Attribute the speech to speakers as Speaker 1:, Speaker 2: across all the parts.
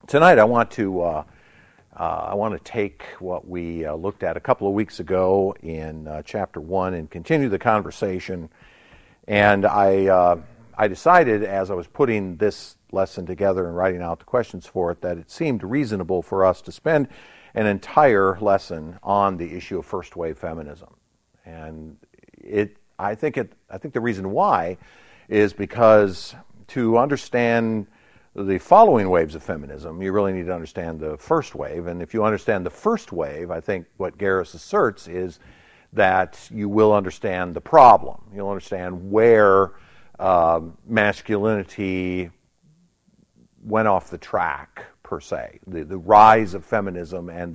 Speaker 1: Tonight I want to take what we looked at a couple of weeks ago in chapter 1 and continue the conversation. And I decided, as I was putting this lesson together and writing out the questions for it, that it seemed reasonable for us to spend an entire lesson on the issue of first wave feminism. And I think the reason why is because to understand the following waves of feminism, you really need to understand the first wave. And if you understand the first wave, I think what Garris asserts is that you will understand the problem. You'll understand where masculinity went off the track, per se. The rise of feminism and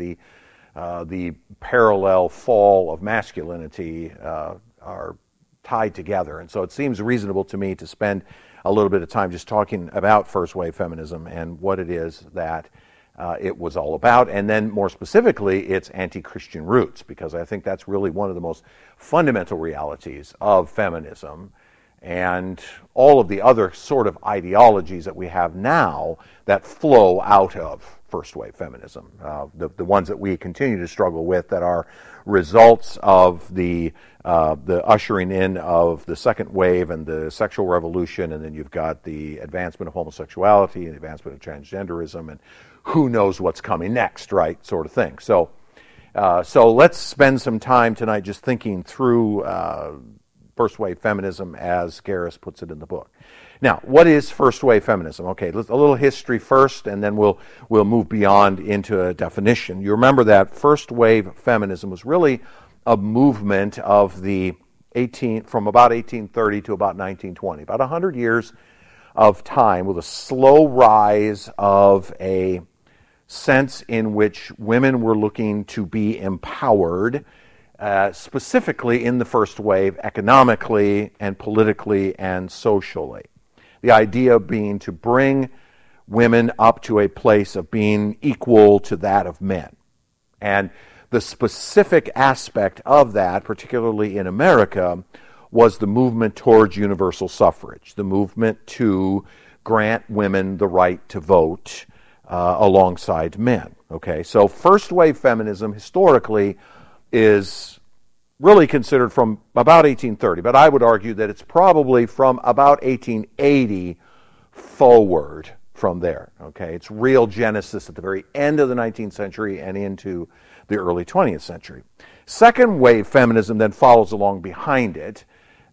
Speaker 1: the parallel fall of masculinity are tied together. And so it seems reasonable to me to spend a little bit of time just talking about first wave feminism and what it is that it was all about, and then more specifically its anti-Christian roots, because I think that's really one of the most fundamental realities of feminism and all of the other sort of ideologies that we have now that flow out of first wave feminism, the ones that we continue to struggle with that are results of the ushering in of the second wave and the sexual revolution, and then you've got the advancement of homosexuality and the advancement of transgenderism, and who knows what's coming next, right, sort of thing. So let's spend some time tonight just thinking through first wave feminism as Garris puts it in the book. Now, what is first wave feminism? Okay, a little history first, and then we'll move beyond into a definition. You remember that first wave feminism was really a movement of from about 1830 to about 1920, about 100 years of time, with a slow rise of a sense in which women were looking to be empowered, specifically in the first wave, economically and politically and socially. The idea being to bring women up to a place of being equal to that of men. And the specific aspect of that, particularly in America, was the movement towards universal suffrage, the movement to grant women the right to vote alongside men. Okay, so first wave feminism historically is really considered from about 1830, but I would argue that it's probably from about 1880 forward from there. Okay, its real genesis at the very end of the 19th century and into the early 20th century. Second wave feminism then follows along behind it,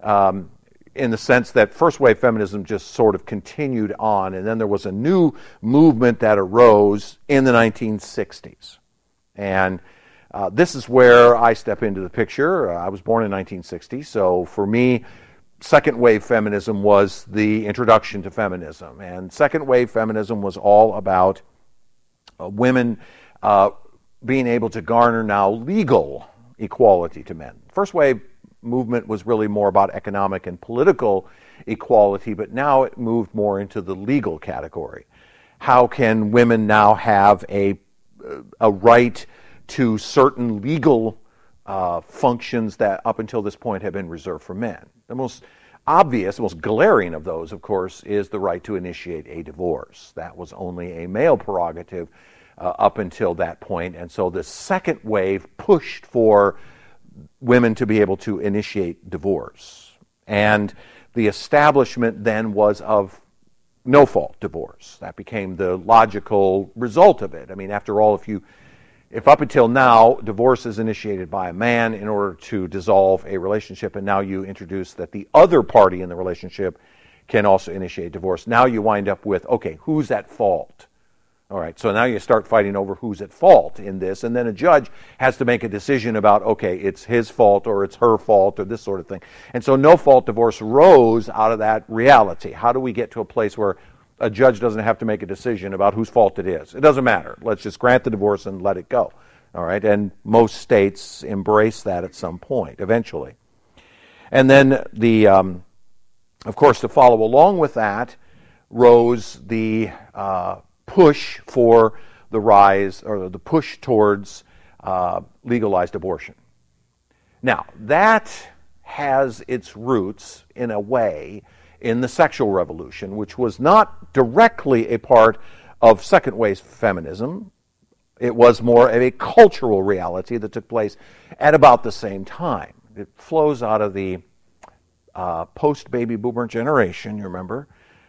Speaker 1: in the sense that first wave feminism just sort of continued on, and then there was a new movement that arose in the 1960s. And this is where I step into the picture. I was born in 1960, so for me, second wave feminism was the introduction to feminism. And second wave feminism was all about women being able to garner now legal equality to men. First wave movement was really more about economic and political equality, but now it moved more into the legal category. How can women now have a right to certain legal functions that up until this point have been reserved for men? The most obvious, the most glaring of those, of course, is the right to initiate a divorce. That was only a male prerogative up until that point, and so the second wave pushed for women to be able to initiate divorce. And the establishment then was of no-fault divorce. That became the logical result of it. I mean, after all, if up until now, divorce is initiated by a man in order to dissolve a relationship, and now you introduce that the other party in the relationship can also initiate divorce, now you wind up with, okay, who's at fault? All right, so now you start fighting over who's at fault in this, and then a judge has to make a decision about, okay, it's his fault or it's her fault or this sort of thing. And so no-fault divorce rose out of that reality. How do we get to a place where a judge doesn't have to make a decision about whose fault it is? It doesn't matter. Let's just grant the divorce and let it go. All right, and most states embrace that at some point, eventually. And then of course, to follow along with that rose the push for the rise, or the push towards legalized abortion. Now, that has its roots, in a way, in the sexual revolution, which was not directly a part of second wave feminism. It was more of a cultural reality that took place at about the same time. It flows out of the post-baby boomer generation, you remember.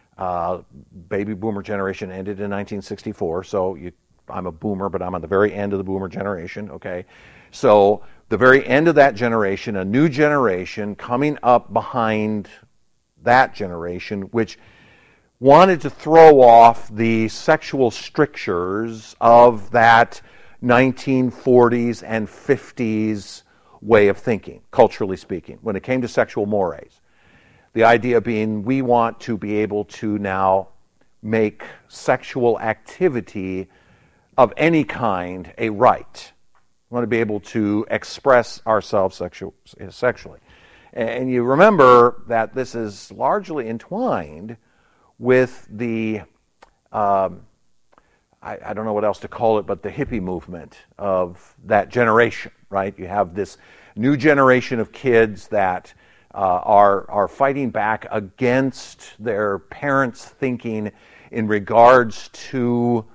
Speaker 1: Baby boomer generation ended in 1964, so I'm a boomer, but I'm on the very end of the boomer generation, okay? So the very end of that generation, a new generation coming up behind that generation, which wanted to throw off the sexual strictures of that 1940s and 50s way of thinking, culturally speaking, when it came to sexual mores. The idea being we want to be able to now make sexual activity of any kind a right. We want to be able to express ourselves sexually. And you remember that this is largely entwined with the, I don't know what else to call it, but the hippie movement of that generation, right? You have this new generation of kids that are fighting back against their parents' thinking in regards to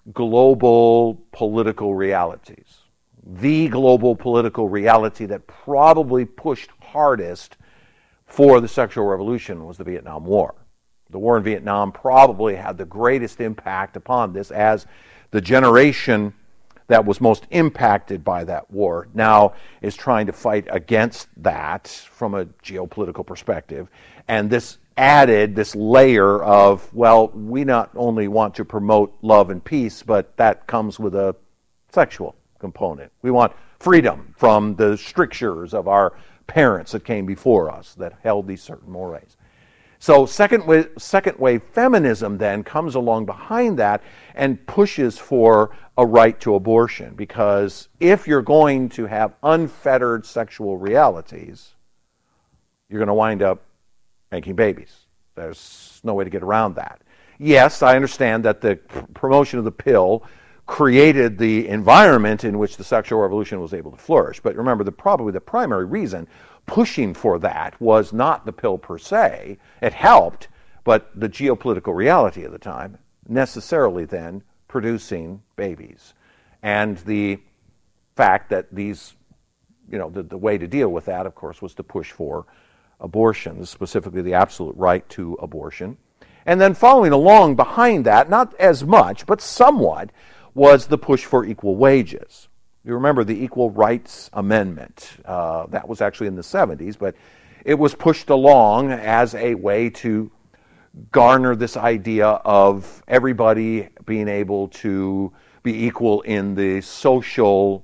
Speaker 1: global political realities. The global political reality that probably pushed hardest for the sexual revolution was the Vietnam War. The war in Vietnam probably had the greatest impact upon this, as the generation that was most impacted by that war now is trying to fight against that from a geopolitical perspective. And this added this layer of, well, we not only want to promote love and peace, but that comes with a sexual component. We want freedom from the strictures of our parents that came before us that held these certain mores. So second wave feminism then comes along behind that and pushes for a right to abortion, because if you're going to have unfettered sexual realities, you're going to wind up making babies. There's no way to get around that. Yes, I understand that the promotion of the pill created the environment in which the sexual revolution was able to flourish. But remember, probably the primary reason pushing for that was not the pill per se. It helped, but the geopolitical reality of the time necessarily then producing babies. And the fact that these, the way to deal with that, of course, was to push for abortion, specifically the absolute right to abortion. And then following along behind that, not as much, but somewhat, was the push for equal wages. You remember the Equal Rights Amendment. That was actually in the 70s, but it was pushed along as a way to garner this idea of everybody being able to be equal in the social,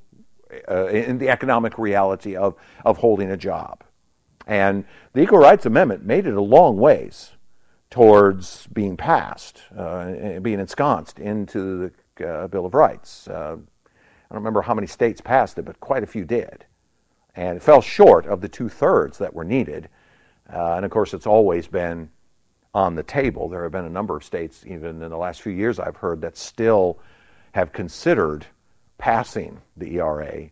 Speaker 1: in the economic reality of holding a job. And the Equal Rights Amendment made it a long ways towards being passed, being ensconced into the Bill of Rights. I don't remember how many states passed it, but quite a few did. And it fell short of the 2/3 that were needed. And of course, it's always been on the table. There have been a number of states, even in the last few years, I've heard, that still have considered passing the ERA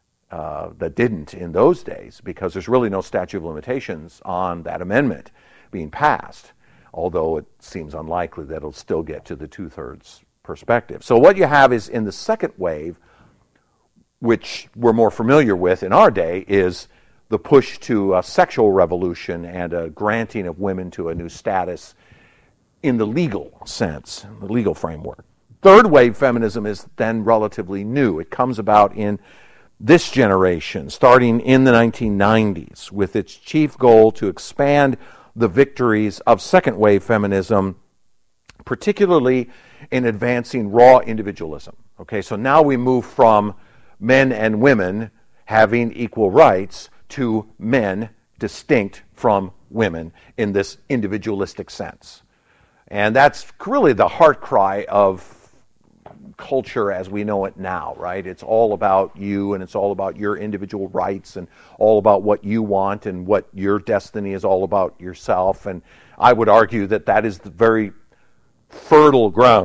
Speaker 1: that didn't in those days, because there's really no statute of limitations on that amendment being passed, although it seems unlikely that it'll still get to the 2/3 perspective. So what you have is, in the second wave, which we're more familiar with in our day, is the push to a sexual revolution and a granting of women to a new status in the legal sense, the legal framework. Third wave feminism is then relatively new. It comes about in this generation, starting in the 1990s, with its chief goal to expand the victories of second wave feminism, particularly in advancing raw individualism. Okay, so now we move from men and women having equal rights to men distinct from women in this individualistic sense. And that's really the heart cry of culture as we know it now, right? It's all about you, and it's all about your individual rights, and all about what you want, and what your destiny is all about yourself. And I would argue that that is the very fertile ground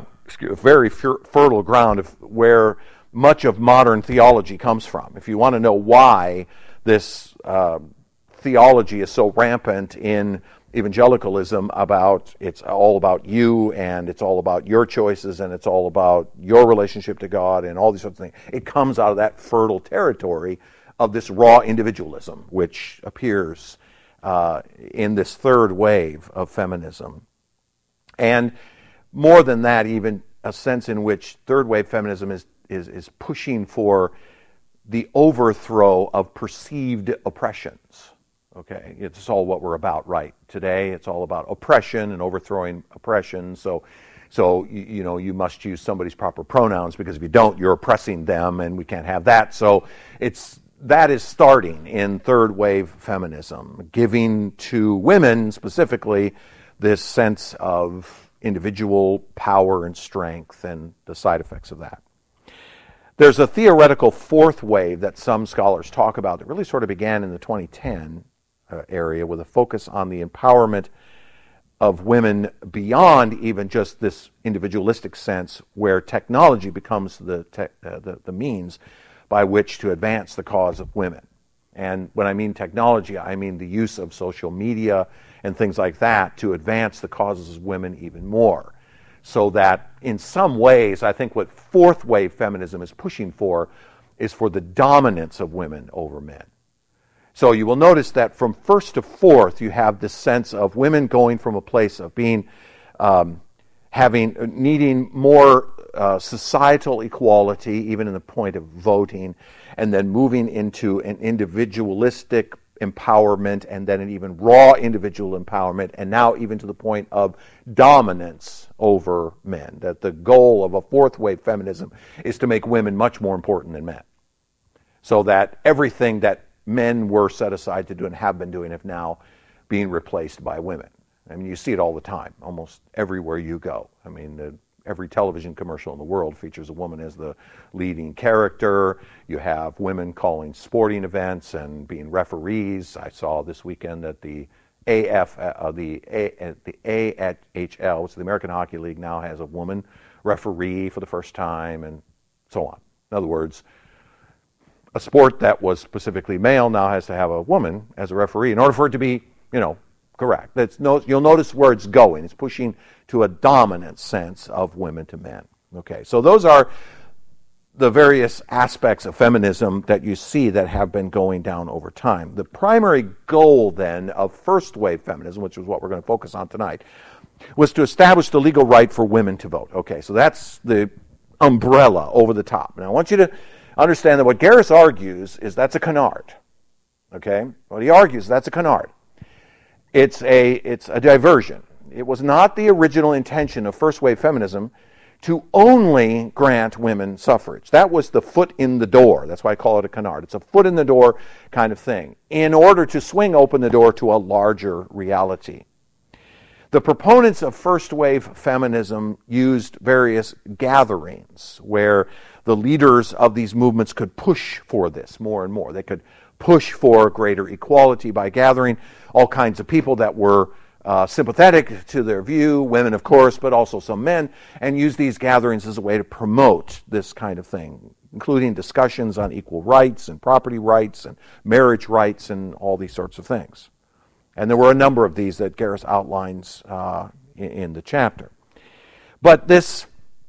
Speaker 1: of where much of modern theology comes from. If you want to know why this theology is so rampant in evangelicalism about it's all about you and it's all about your choices and it's all about your relationship to God and all these sorts of things. It comes out of that fertile territory of this raw individualism, which appears in this third wave of feminism. And more than that, even a sense in which third wave feminism is pushing for the overthrow of perceived oppressions. Okay, it's all what we're about right today. It's all about oppression and overthrowing oppression. So you must use somebody's proper pronouns because if you don't, you're oppressing them, and we can't have that. So that is starting in third wave feminism, giving to women specifically this sense of individual power and strength and the side effects of that. There's a theoretical fourth wave that some scholars talk about that really sort of began in the 2010 area with a focus on the empowerment of women beyond even just this individualistic sense where technology becomes the means by which to advance the cause of women. And when I mean technology, I mean the use of social media and things like that to advance the causes of women even more. So that in some ways, I think what fourth wave feminism is pushing for is for the dominance of women over men. So you will notice that from first to fourth, you have this sense of women going from a place of being, needing more societal equality, even in the point of voting, and then moving into an individualistic empowerment, and then an even raw individual empowerment, and now even to the point of dominance over men. That the goal of a fourth wave feminism is to make women much more important than men. So that everything that men were set aside to do and have been doing is now being replaced by women. I mean, you see it all the time, almost everywhere you go. I mean, every television commercial in the world features a woman as the leading character. You have women calling sporting events and being referees. I saw this weekend that the AHL, which is the American Hockey League, now has a woman referee for the first time, and so on. In other words, a sport that was specifically male now has to have a woman as a referee in order for it to be, correct. You'll notice where it's going. It's pushing to a dominant sense of women to men. Okay, so those are the various aspects of feminism that you see that have been going down over time. The primary goal then of first wave feminism, which is what we're going to focus on tonight, was to establish the legal right for women to vote. Okay, so that's the umbrella over the top. Now I want you to understand that what Garris argues is that's a canard. Okay? What he argues, that's a canard. It's a diversion. It was not the original intention of first wave feminism to only grant women suffrage. That was the foot in the door. That's why I call it a canard. It's a foot in the door kind of thing, in order to swing open the door to a larger reality. The proponents of first wave feminism used various gatherings where the leaders of these movements could push for this more and more. They could push for greater equality by gathering all kinds of people that were sympathetic to their view, women of course, but also some men, and use these gatherings as a way to promote this kind of thing, including discussions on equal rights and property rights and marriage rights and all these sorts of things. And there were a number of these that Garris outlines in the chapter. But this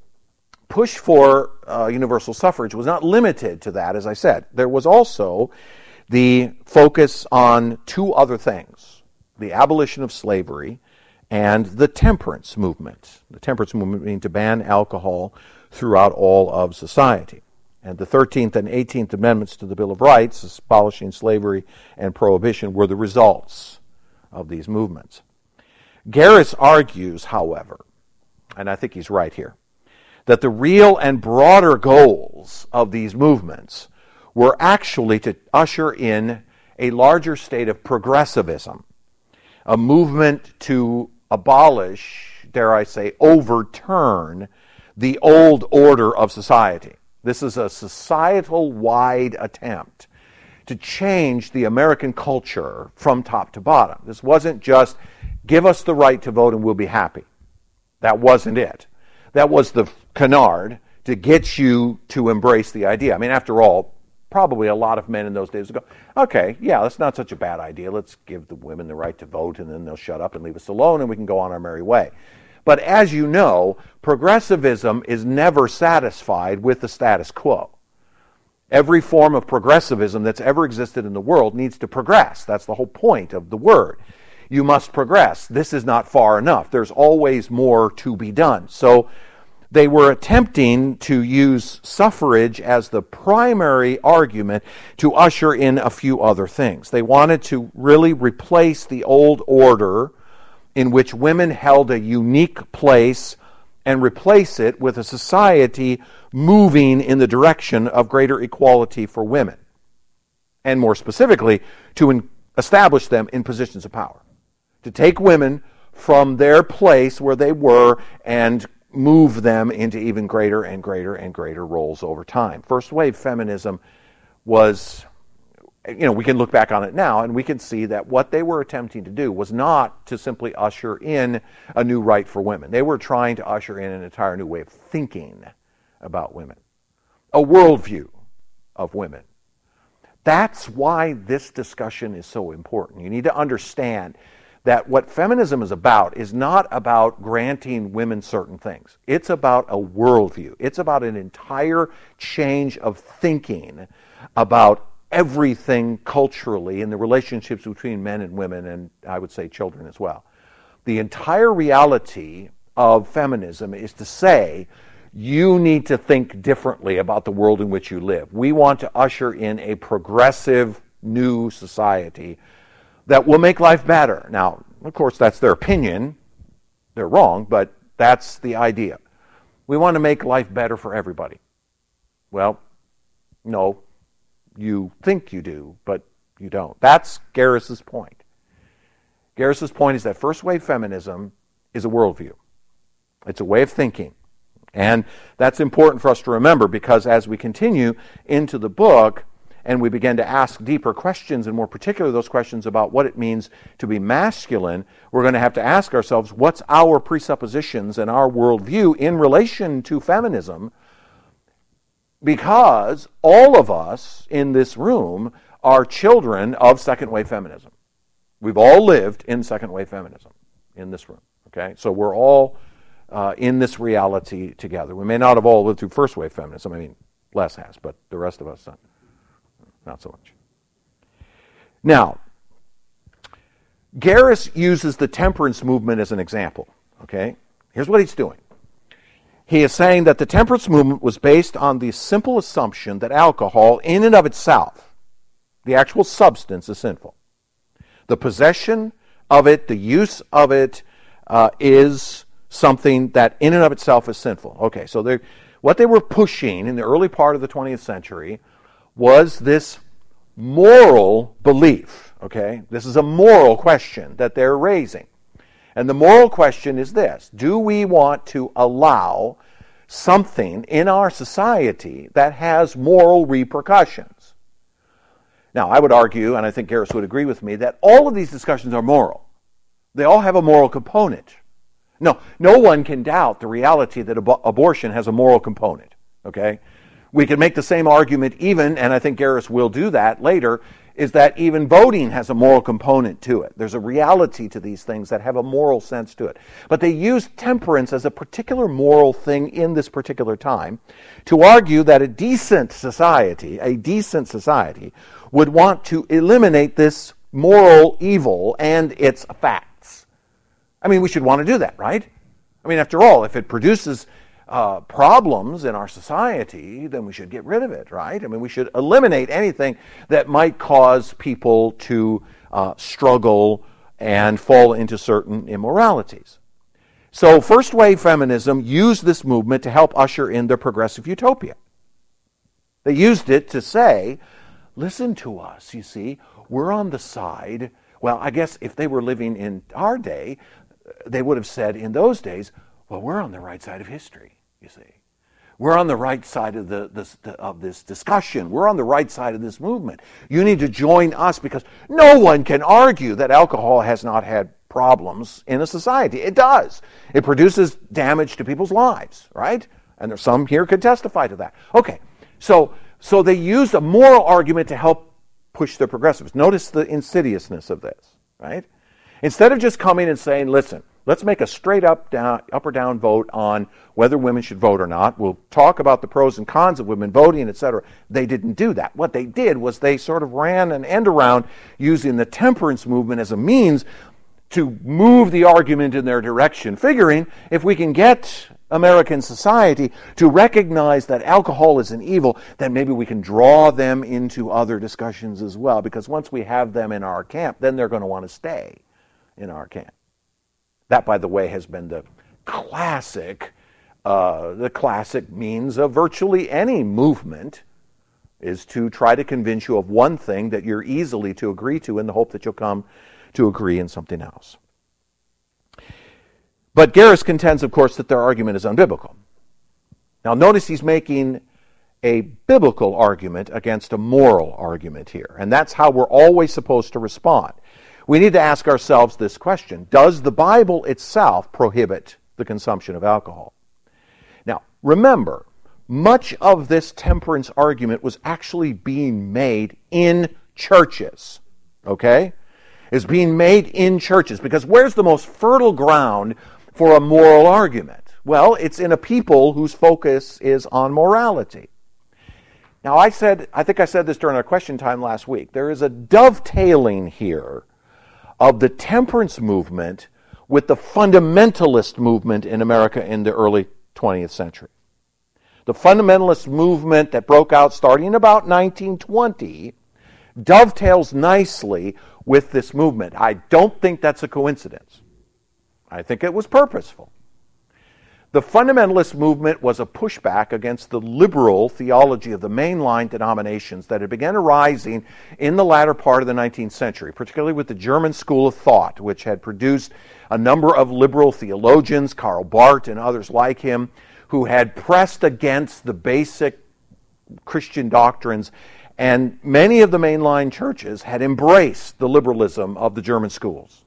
Speaker 1: push for universal suffrage was not limited to that, as I said. There was also the focus on two other things: the abolition of slavery and the temperance movement. The temperance movement meaning to ban alcohol throughout all of society. And the 13th and 18th Amendments to the Bill of Rights, abolishing slavery and prohibition, were the results of these movements. Garris argues, however, and I think he's right here, that the real and broader goals of these movements were actually to usher in a larger state of progressivism, a movement to abolish, dare I say, overturn the old order of society. This is a societal-wide attempt to change the American culture from top to bottom. This wasn't just, give us the right to vote and we'll be happy. That wasn't it. That was the canard to get you to embrace the idea. I mean, after all, probably a lot of men in those days would go, okay, yeah, that's not such a bad idea. Let's give the women the right to vote, and then they'll shut up and leave us alone, and we can go on our merry way. But as you know, progressivism is never satisfied with the status quo. Every form of progressivism that's ever existed in the world needs to progress. That's the whole point of the word. You must progress. This is not far enough. There's always more to be done. So they were attempting to use suffrage as the primary argument to usher in a few other things. They wanted to really replace the old order in which women held a unique place and replace it with a society moving in the direction of greater equality for women. And more specifically, to establish them in positions of power. To take women from their place where they were and move them into even greater and greater and greater roles over time. First wave feminism was, we can look back on it now and we can see that what they were attempting to do was not to simply usher in a new right for women. They were trying to usher in an entire new way of thinking about women, a worldview of women. That's why this discussion is so important. You need to understand that what feminism is about is not about granting women certain things. It's about a worldview. It's about an entire change of thinking about everything culturally in the relationships between men and women, and I would say children as well. The entire reality of feminism is to say, you need to think differently about the world in which you live. We want to usher in a progressive new society that will make life better. Now, of course, that's their opinion. They're wrong, but that's the idea. We want to make life better for everybody. Well, no, you think you do, but you don't. That's Garris's point. Garris's point is that first wave feminism is a worldview. It's a way of thinking. And that's important for us to remember because as we continue into the book and we begin to ask deeper questions, and more particularly those questions about what it means to be masculine, we're going to have to ask ourselves, what's our presuppositions and our worldview in relation to feminism? Because all of us in this room are children of second wave feminism. We've all lived in second wave feminism in this room. Okay, so we're all in this reality together. We may not have all lived through first wave feminism. I mean, Les has, but the rest of us not so much. Now, Garris uses the temperance movement as an example. Okay, here's what he's doing. He is saying that the temperance movement was based on the simple assumption that alcohol, in and of itself, the actual substance, is sinful. The possession of it, the use of it, is something that in and of itself is sinful. Okay, so what they were pushing in the early part of the 20th century was this moral belief. Okay, this is a moral question that they're raising. And the moral question is this: do we want to allow something in our society that has moral repercussions? Now, I would argue, and I think Garris would agree with me, that all of these discussions are moral. They all have a moral component. No one can doubt the reality that abortion has a moral component. Okay? We can make the same argument even, and I think Garris will do that later, is that even voting has a moral component to it. There's a reality to these things that have a moral sense to it. But they use temperance as a particular moral thing in this particular time to argue that a decent society would want to eliminate this moral evil and its effects. I mean, we should want to do that, right? I mean, after all, if it produces problems in our society, then we should get rid of it, right? I mean, we should eliminate anything that might cause people to struggle and fall into certain immoralities. So first wave feminism used this movement to help usher in their progressive utopia. They used it to say, listen to us, you see, we're on the side. Well, I guess if they were living in our day, they would have said in those days, well, we're on the right side of history. You see, we're on the right side of this discussion. We're on the right side of this movement. You need to join us because no one can argue that alcohol has not had problems in a society. It does. It produces damage to people's lives, right? And there's some here could testify to that. Okay, so So they used a moral argument to help push the progressives. Notice the insidiousness of this, right? Instead of just coming and saying, listen, let's make a straight up or down vote on whether women should vote or not. We'll talk about the pros and cons of women voting, etc. They didn't do that. What they did was they sort of ran an end around using the temperance movement as a means to move the argument in their direction, figuring if we can get American society to recognize that alcohol is an evil, then maybe we can draw them into other discussions as well. Because once we have them in our camp, then they're going to want to stay in our camp. That, by the way, has been the classic means of virtually any movement, is to try to convince you of one thing that you're easily to agree to in the hope that you'll come to agree in something else. But Garris contends, of course, that their argument is unbiblical. Now, notice he's making a biblical argument against a moral argument here, and that's how we're always supposed to respond. We need to ask ourselves this question: does the Bible itself prohibit the consumption of alcohol? Now, remember, much of this temperance argument was actually being made in churches, okay? It's being made in churches, because where's the most fertile ground for a moral argument? Well, it's in a people whose focus is on morality. Now, I think I said this during our question time last week. There is a dovetailing here of the temperance movement with the fundamentalist movement in America in the early 20th century. The fundamentalist movement that broke out starting about 1920 dovetails nicely with this movement. I don't think that's a coincidence. I think it was purposeful. The fundamentalist movement was a pushback against the liberal theology of the mainline denominations that had begun arising in the latter part of the 19th century, particularly with the German school of thought, which had produced a number of liberal theologians, Karl Barth and others like him, who had pressed against the basic Christian doctrines, and many of the mainline churches had embraced the liberalism of the German schools.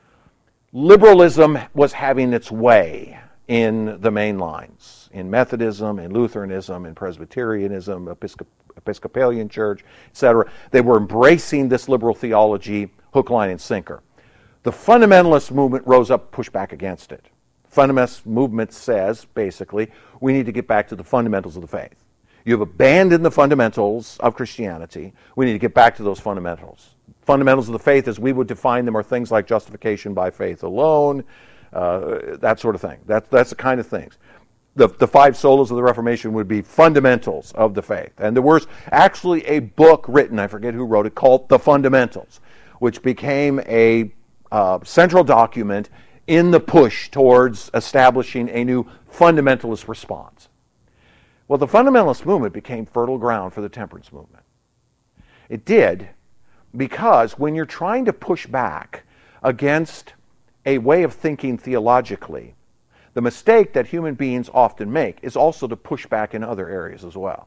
Speaker 1: Liberalism was having its way in the main lines, in Methodism, in Lutheranism, in Presbyterianism, Episcopalian Church, etc. They were embracing this liberal theology, hook, line, and sinker. The fundamentalist movement rose up, pushed back against it. Fundamentalist movement says, basically, we need to get back to the fundamentals of the faith. You've abandoned the fundamentals of Christianity. We need to get back to those fundamentals. Fundamentals of the faith, as we would define them, are things like justification by faith alone, that sort of thing. That's the kind of things. The five solas of the Reformation would be fundamentals of the faith. And there was actually a book written, I forget who wrote it, called The Fundamentals, which became a central document in the push towards establishing a new fundamentalist response. Well, the fundamentalist movement became fertile ground for the temperance movement. It did because when you're trying to push back against a way of thinking theologically, the mistake that human beings often make is also to push back in other areas as well.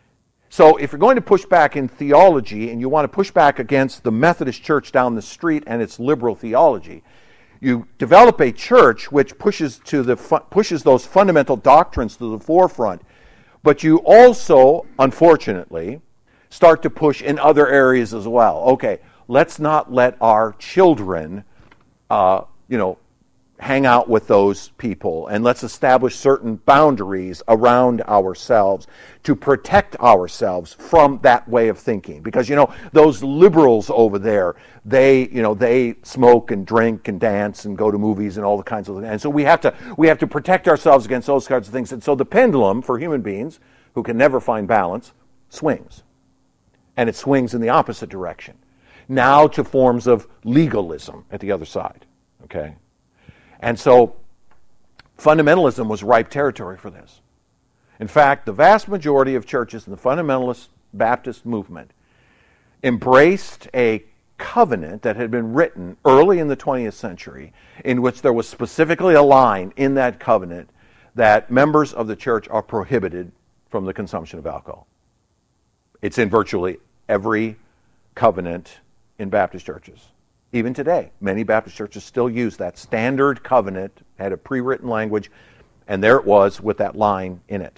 Speaker 1: So if you're going to push back in theology and you want to push back against the Methodist Church down the street and its liberal theology, you develop a church which pushes those fundamental doctrines to the forefront, but you also, unfortunately, start to push in other areas as well. Okay, let's not let our children hang out with those people, and let's establish certain boundaries around ourselves to protect ourselves from that way of thinking. Because, those liberals over there, they smoke and drink and dance and go to movies and all the kinds of things. And so we have to protect ourselves against those kinds of things. And so the pendulum for human beings who can never find balance swings. And it swings in the opposite direction. Now to forms of legalism at the other side. Okay? And so fundamentalism was ripe territory for this. In fact, the vast majority of churches in the fundamentalist Baptist movement embraced a covenant that had been written early in the 20th century, in which there was specifically a line in that covenant that members of the church are prohibited from the consumption of alcohol. It's in virtually every covenant in Baptist churches. Even today, many Baptist churches still use that standard covenant, had a pre-written language, and there it was with that line in it.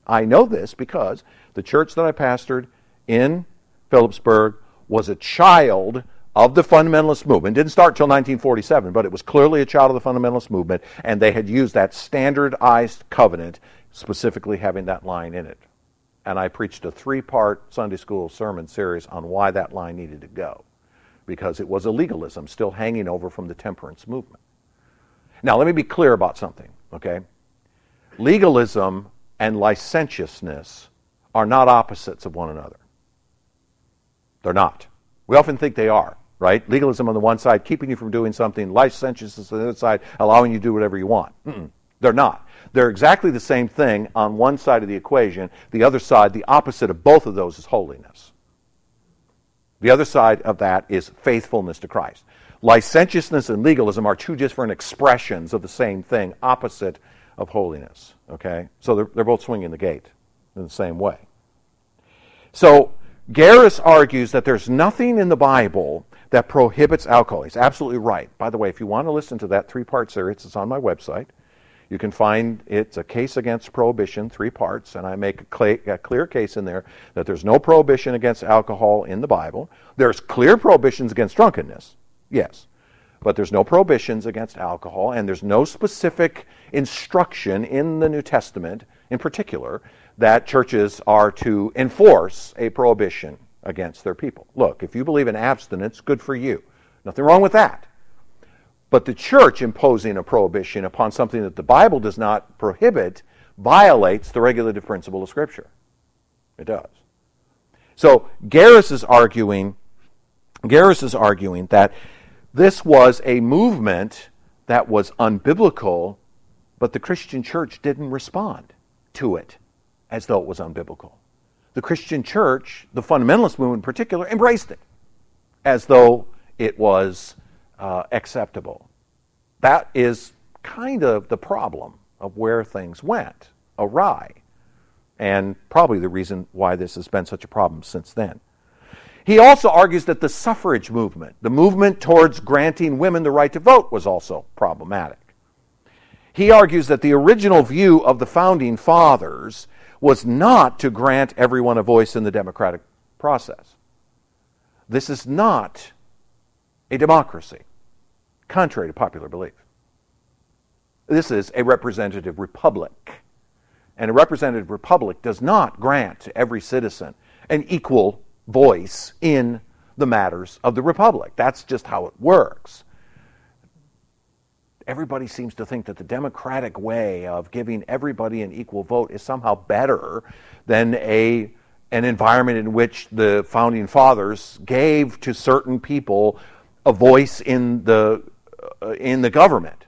Speaker 1: I know this because the church that I pastored in Phillipsburg was a child of the fundamentalist movement. It didn't start until 1947, but it was clearly a child of the fundamentalist movement, and they had used that standardized covenant, specifically having that line in it. And I preached a 3-part Sunday school sermon series on why that line needed to go, because it was a legalism still hanging over from the temperance movement. Now, let me be clear about something, okay? Legalism and licentiousness are not opposites of one another. They're not. We often think they are, right? Legalism on the one side, keeping you from doing something. Licentiousness on the other side, allowing you to do whatever you want. They're not. They're exactly the same thing on one side of the equation. The other side, the opposite of both of those, is holiness. The other side of that is faithfulness to Christ. Licentiousness and legalism are two different expressions of the same thing, opposite of holiness. Okay? So they're both swinging the gate in the same way. So Garris argues that there's nothing in the Bible that prohibits alcohol. He's absolutely right. By the way, if you want to listen to that 3-part series, it's on my website. You can find it's a case against prohibition, 3 parts, and I make a clear case in there that there's no prohibition against alcohol in the Bible. There's clear prohibitions against drunkenness, yes, but there's no prohibitions against alcohol, and there's no specific instruction in the New Testament, in particular, that churches are to enforce a prohibition against their people. Look, if you believe in abstinence, good for you. Nothing wrong with that. But the church imposing a prohibition upon something that the Bible does not prohibit violates the regulative principle of Scripture. It does. So Garris is arguing that this was a movement that was unbiblical, but the Christian church didn't respond to it as though it was unbiblical. The Christian church, the fundamentalist movement in particular, embraced it as though it was acceptable. That is kind of the problem of where things went awry, and probably the reason why this has been such a problem since then. He also argues that the suffrage movement, the movement towards granting women the right to vote, was also problematic. He argues that the original view of the Founding Fathers was not to grant everyone a voice in the democratic process. This is not a democracy, contrary to popular belief. This is a representative republic. And a representative republic does not grant to every citizen an equal voice in the matters of the republic. That's just how it works. Everybody seems to think that the democratic way of giving everybody an equal vote is somehow better than an environment in which the Founding Fathers gave to certain people a voice in the government.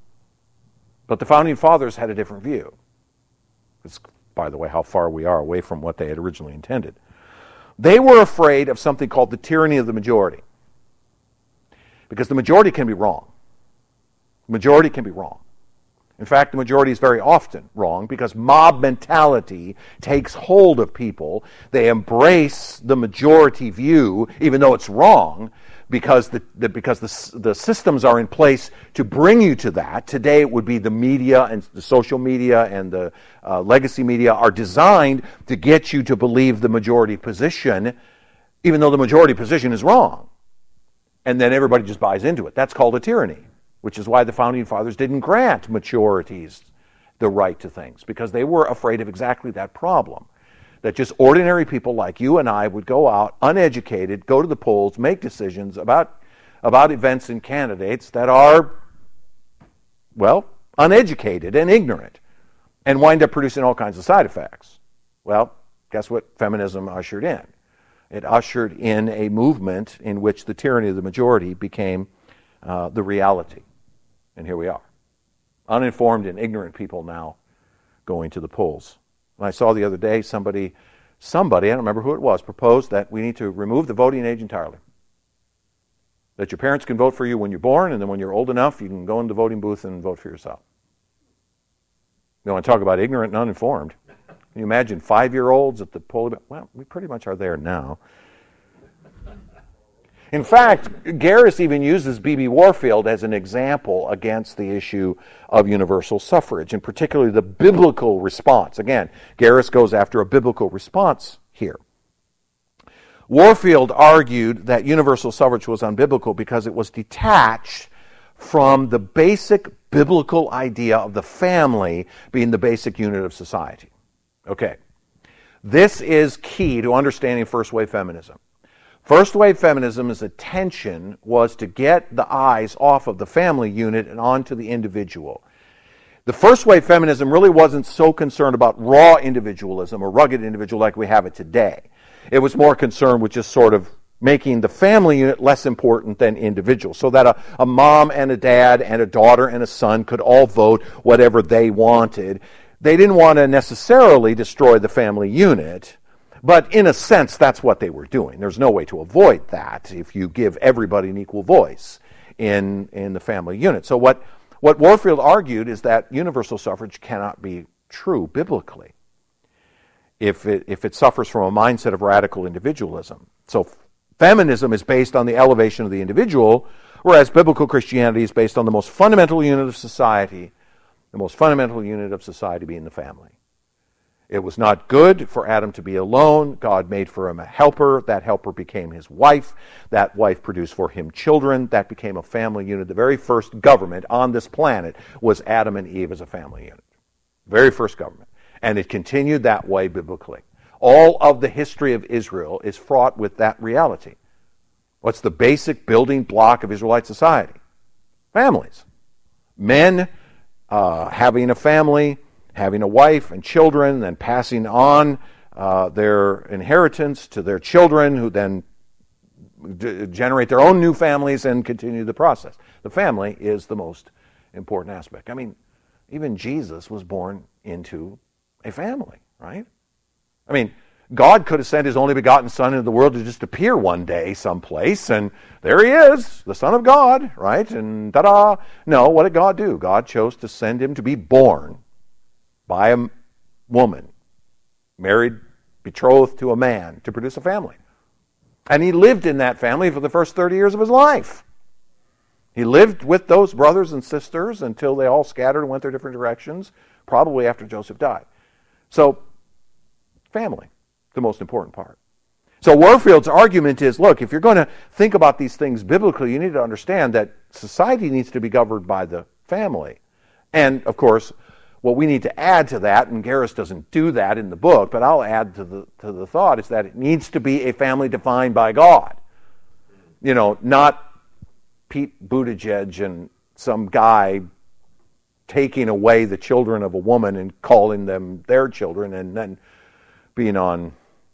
Speaker 1: But the Founding Fathers had a different view. It's, by the way, how far we are away from what they had originally intended. They were afraid of something called the tyranny of the majority. Because the majority can be wrong. The majority can be wrong. In fact, the majority is very often wrong because mob mentality takes hold of people. They embrace the majority view, even though it's wrong, because the systems are in place to bring you to that. Today it would be the media and the social media and the legacy media are designed to get you to believe the majority position, even though the majority position is wrong. And then everybody just buys into it. That's called a tyranny, which is why the Founding Fathers didn't grant majorities the right to things, because they were afraid of exactly that problem. That just ordinary people like you and I would go out, uneducated, go to the polls, make decisions about events and candidates that are, well, uneducated and ignorant, and wind up producing all kinds of side effects. Well, guess what feminism ushered in? It ushered in a movement in which the tyranny of the majority became the reality. And here we are. Uninformed and ignorant people now going to the polls. And I saw the other day somebody, I don't remember who it was, proposed that we need to remove the voting age entirely. That your parents can vote for you when you're born, and then when you're old enough, you can go in the voting booth and vote for yourself. You want to talk about ignorant and uninformed. Can you imagine 5-year-olds at the polling? Well, we pretty much are there now. In fact, Garris even uses B.B. Warfield as an example against the issue of universal suffrage, and particularly the biblical response. Again, Garris goes after a biblical response here. Warfield argued that universal suffrage was unbiblical because it was detached from the basic biblical idea of the family being the basic unit of society. Okay. This is key to understanding first-wave feminism. First-wave feminism's attention was to get the eyes off of the family unit and onto the individual. The first-wave feminism really wasn't so concerned about raw individualism or rugged individual like we have it today. It was more concerned with just sort of making the family unit less important than individuals, so that a mom and a dad and a daughter and a son could all vote whatever they wanted. They didn't want to necessarily destroy the family unit, but in a sense, that's what they were doing. There's no way to avoid that if you give everybody an equal voice in the family unit. So what Warfield argued is that universal suffrage cannot be true biblically if it suffers from a mindset of radical individualism. So feminism is based on the elevation of the individual, whereas biblical Christianity is based on the most fundamental unit of society, the most fundamental unit of society being the family. It was not good for Adam to be alone. God made for him a helper. That helper became his wife. That wife produced for him children. That became a family unit. The very first government on this planet was Adam and Eve as a family unit. Very first government. And it continued that way biblically. All of the history of Israel is fraught with that reality. What's the basic building block of Israelite society? Families. Men having a family, having a wife and children, and passing on their inheritance to their children, who then generate their own new families and continue the process. The family is the most important aspect. I mean, even Jesus was born into a family, right? I mean, God could have sent his only begotten Son into the world to just appear one day someplace, and there he is, the Son of God, right? And ta-da! No, what did God do? God chose to send him to be born by a woman, married, betrothed to a man, to produce a family. And he lived in that family for the first 30 years of his life. He lived with those brothers and sisters until they all scattered and went their different directions, probably after Joseph died. So, family, the most important part. So Warfield's argument is, look, if you're going to think about these things biblically, you need to understand that society needs to be governed by the family. And, of course, what we need to add to that, and Garris doesn't do that in the book, but I'll add to the thought, is that it needs to be a family defined by God. You know, not Pete Buttigieg and some guy taking away the children of a woman and calling them their children and then being on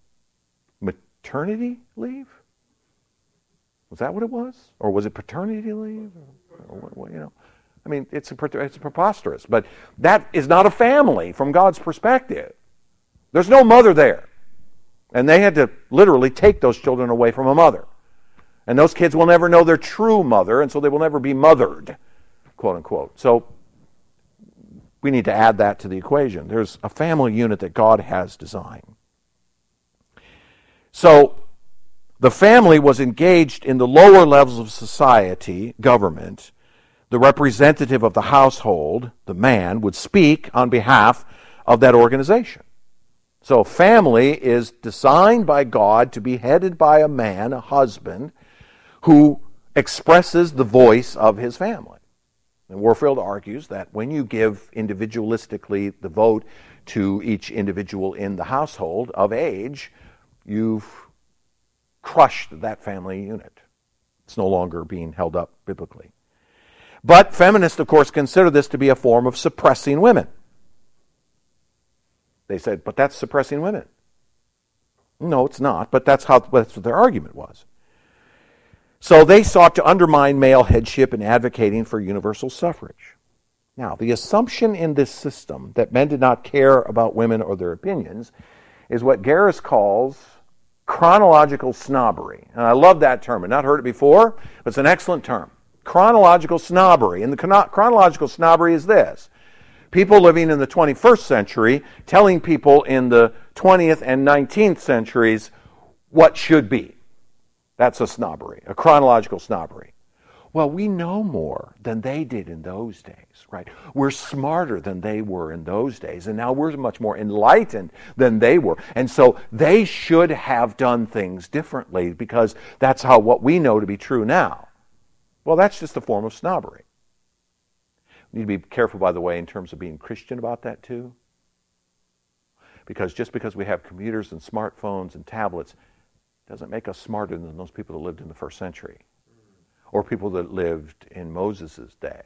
Speaker 1: maternity leave? Was that what it was? Or was it paternity leave? Or, you know, I mean, it's preposterous. But that is not a family from God's perspective. There's no mother there. And they had to literally take those children away from a mother. And those kids will never know their true mother, and so they will never be mothered, quote unquote. So we need to add that to the equation. There's a family unit that God has designed. So the family was engaged in the lower levels of society, government. The representative of the household, the man, would speak on behalf of that organization. So family is designed by God to be headed by a man, a husband, who expresses the voice of his family. And Warfield argues that when you give individualistically the vote to each individual in the household of age, you've crushed that family unit. It's no longer being held up biblically. But feminists, of course, consider this to be a form of suppressing women. They said, but that's suppressing women. No, it's not, but that's what their argument was. So they sought to undermine male headship in advocating for universal suffrage. Now, the assumption in this system that men did not care about women or their opinions is what Garris calls chronological snobbery. And I love that term. I've not heard it before, but it's an excellent term. Chronological snobbery. And the chronological snobbery is this. People living in the 21st century telling people in the 20th and 19th centuries what should be. That's a snobbery, a chronological snobbery. Well, we know more than they did in those days, right? We're smarter than they were in those days, and now we're much more enlightened than they were. And so they should have done things differently because that's how what we know to be true now. Well, that's just a form of snobbery. We need to be careful, by the way, in terms of being Christian about that too. Because just because we have computers and smartphones and tablets doesn't make us smarter than those people that lived in the first century. Or people that lived in Moses' day.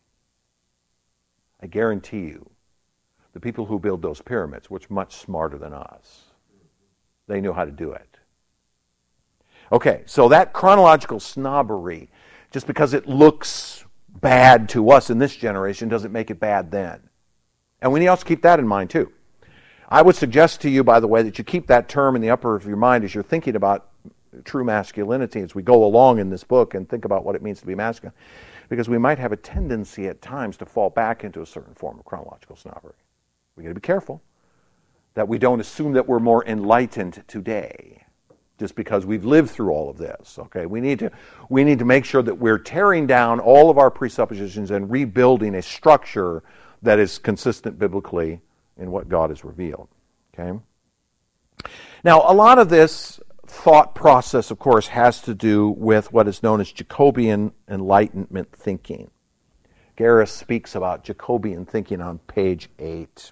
Speaker 1: I guarantee you, the people who build those pyramids were much smarter than us. They knew how to do it. Okay, so that chronological snobbery, just because it looks bad to us in this generation, doesn't make it bad then. And we need to also keep that in mind too. I would suggest to you, by the way, that you keep that term in the upper of your mind as you're thinking about true masculinity as we go along in this book and think about what it means to be masculine, because we might have a tendency at times to fall back into a certain form of chronological snobbery. We've got to be careful that we don't assume that we're more enlightened today just because we've lived through all of this. Okay, we need to make sure that we're tearing down all of our presuppositions and rebuilding a structure that is consistent biblically in what God has revealed. Okay. Now, a lot of this thought process, of course, has to do with what is known as Jacobean Enlightenment thinking. Garris speaks about Jacobean thinking on page 8.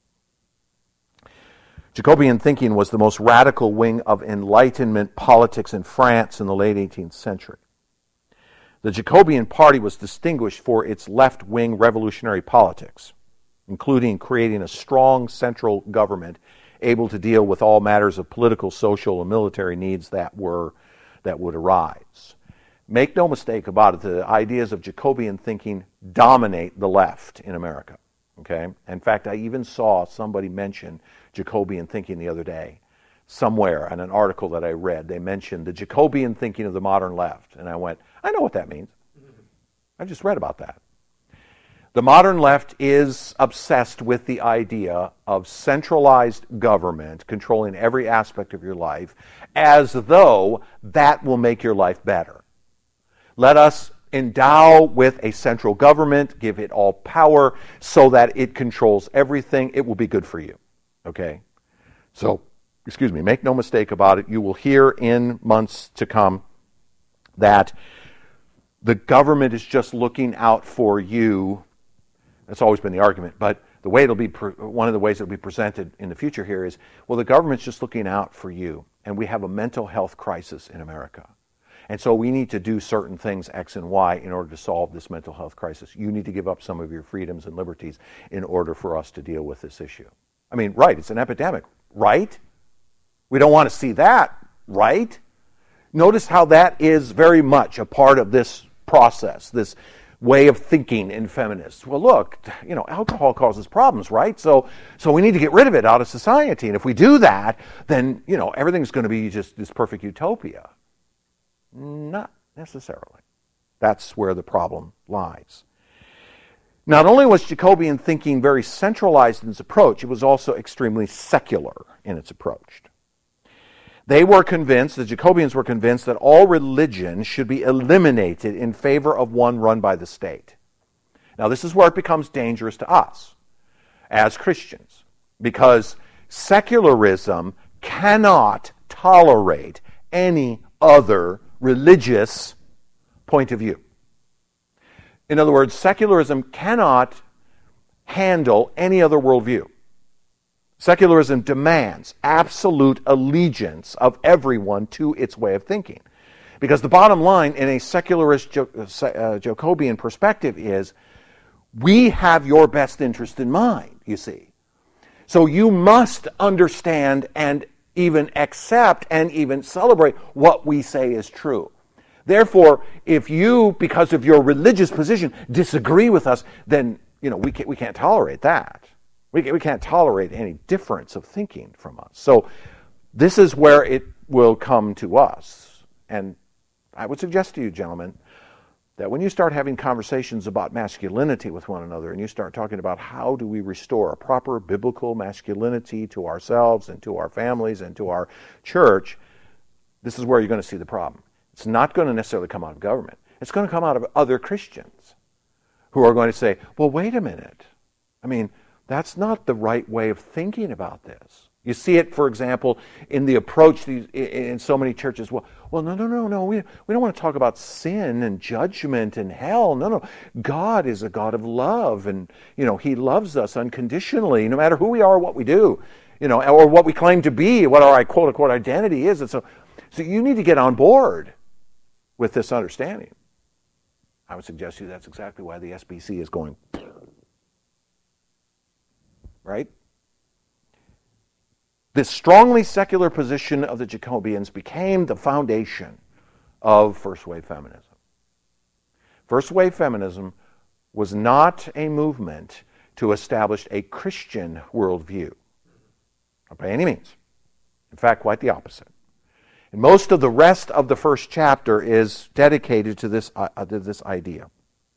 Speaker 1: Jacobean thinking was the most radical wing of Enlightenment politics in France in the late 18th century. The Jacobean Party was distinguished for its left-wing revolutionary politics, including creating a strong central government able to deal with all matters of political, social, and military needs that would arise. Make no mistake about it, the ideas of Jacobean thinking dominate the left in America. Okay? In fact, I even saw somebody mention Jacobean thinking the other day. Somewhere in an article that I read, they mentioned the Jacobean thinking of the modern left. And I went, I know what that means. I just read about that. The modern left is obsessed with the idea of centralized government controlling every aspect of your life as though that will make your life better. Let us endow with a central government, give it all power so that it controls everything. It will be good for you. Okay? So, make no mistake about it. You will hear in months to come that the government is just looking out for you. That's always been the argument, but the way one of the ways it'll be presented in the future here is, well, the government's just looking out for you, and we have a mental health crisis in America. And so we need to do certain things, X and Y, in order to solve this mental health crisis. You need to give up some of your freedoms and liberties in order for us to deal with this issue. I mean, right, it's an epidemic, right? We don't want to see that, right? Notice how that is very much a part of this process, this way of thinking in feminists. Well, look, alcohol causes problems, right? So we need to get rid of it out of society. And if we do that, then, everything's going to be just this perfect utopia. Not necessarily. That's where the problem lies. Not only was Jacobean thinking very centralized in its approach, it was also extremely secular in its approach. The Jacobeans were convinced that all religion should be eliminated in favor of one run by the state. Now, this is where it becomes dangerous to us as Christians, because secularism cannot tolerate any other religious point of view. In other words, secularism cannot handle any other worldview. Secularism demands absolute allegiance of everyone to its way of thinking. Because the bottom line in a secularist Jacobean perspective is, we have your best interest in mind, you see. So you must understand and even accept and even celebrate what we say is true. Therefore, if you, because of your religious position, disagree with us, then we can't tolerate that. We can't tolerate any difference of thinking from us. So this is where it will come to us. And I would suggest to you, gentlemen, that when you start having conversations about masculinity with one another, and you start talking about how do we restore a proper biblical masculinity to ourselves and to our families and to our church, this is where you're going to see the problem. It's not going to necessarily come out of government. It's going to come out of other Christians who are going to say, well, wait a minute. I mean, that's not the right way of thinking about this. You see it, for example, in the approach in so many churches. Well, no. We don't want to talk about sin and judgment and hell. No. God is a God of love, and He loves us unconditionally, no matter who we are or what we do, or what we claim to be, what our quote unquote identity is. And so you need to get on board with this understanding. I would suggest to you that's exactly why the SBC is going, right? This strongly secular position of the Jacobians became the foundation of first-wave feminism. First-wave feminism was not a movement to establish a Christian worldview, not by any means. In fact, quite the opposite. And most of the rest of the first chapter is dedicated to this idea.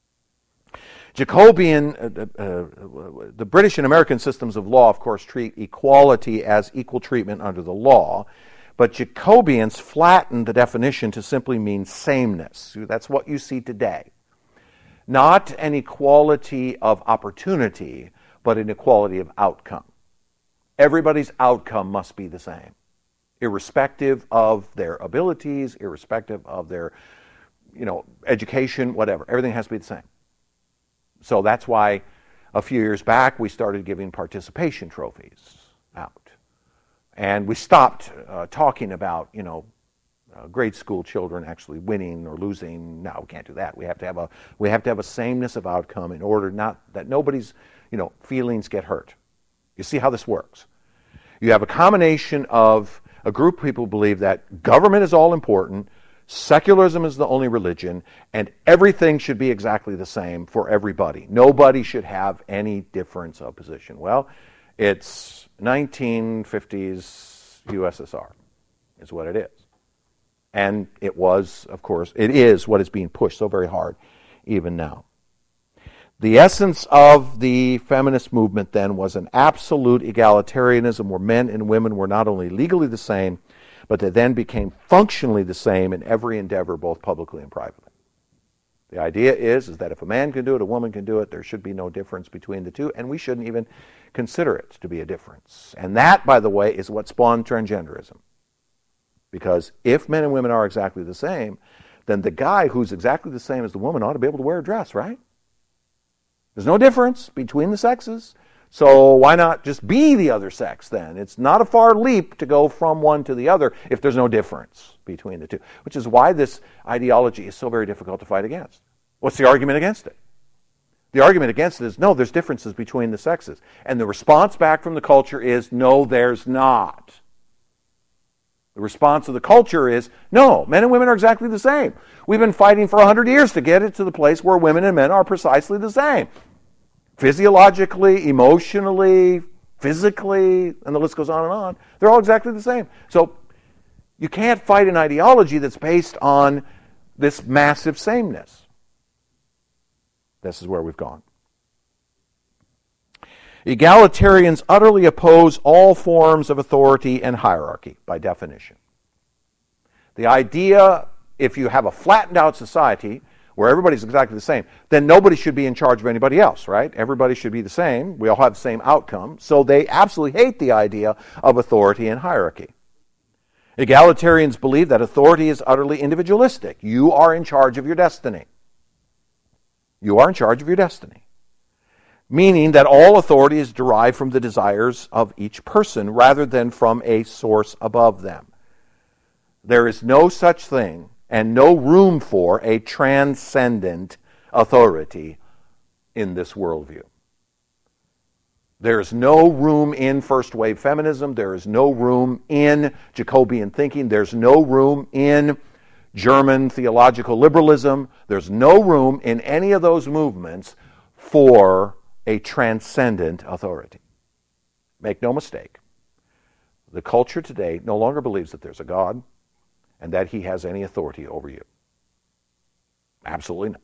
Speaker 1: Jacobian, the British and American systems of law, of course, treat equality as equal treatment under the law, but Jacobians flattened the definition to simply mean sameness. That's what you see today. Not an equality of opportunity, but an equality of outcome. Everybody's outcome must be the same, irrespective of their abilities, irrespective of their, education, whatever. Everything has to be the same. So that's why a few years back we started giving participation trophies out. And we stopped talking about, grade school children actually winning or losing. No, we can't do that. We have to have a sameness of outcome in order not that nobody's, feelings get hurt. You see how this works. You have a combination of a group of people who believe that government is all important, secularism is the only religion, and everything should be exactly the same for everybody. Nobody should have any difference of position. Well, it's 1950s USSR is what it is. And it was, of course, it is what is being pushed so very hard even now. The essence of the feminist movement then was an absolute egalitarianism where men and women were not only legally the same, but they then became functionally the same in every endeavor, both publicly and privately. The idea is that if a man can do it, a woman can do it, there should be no difference between the two, and we shouldn't even consider it to be a difference. And that, by the way, is what spawned transgenderism. Because if men and women are exactly the same, then the guy who's exactly the same as the woman ought to be able to wear a dress, right? There's no difference between the sexes, so why not just be the other sex then? It's not a far leap to go from one to the other if there's no difference between the two, which is why this ideology is so very difficult to fight against. What's the argument against it? The argument against it is, no, there's differences between the sexes. And the response back from the culture is, no, there's not. The response of the culture is, no, men and women are exactly the same. We've been fighting for 100 years to get it to the place where women and men are precisely the same. Physiologically, emotionally, physically, and the list goes on and on. They're all exactly the same. So you can't fight an ideology that's based on this massive sameness. This is where we've gone. Egalitarians utterly oppose all forms of authority and hierarchy, by definition. The idea, if you have a flattened out society where everybody's exactly the same, then nobody should be in charge of anybody else, right? Everybody should be the same. We all have the same outcome. So they absolutely hate the idea of authority and hierarchy. Egalitarians believe that authority is utterly individualistic. You are in charge of your destiny. You are in charge of your destiny. Meaning that all authority is derived from the desires of each person rather than from a source above them. There is no such thing and no room for a transcendent authority in this worldview. There is no room in first-wave feminism. There is no room in Jacobian thinking. There's no room in German theological liberalism. There's no room in any of those movements for a transcendent authority. Make no mistake. The culture today no longer believes that there's a God and that he has any authority over you. Absolutely not.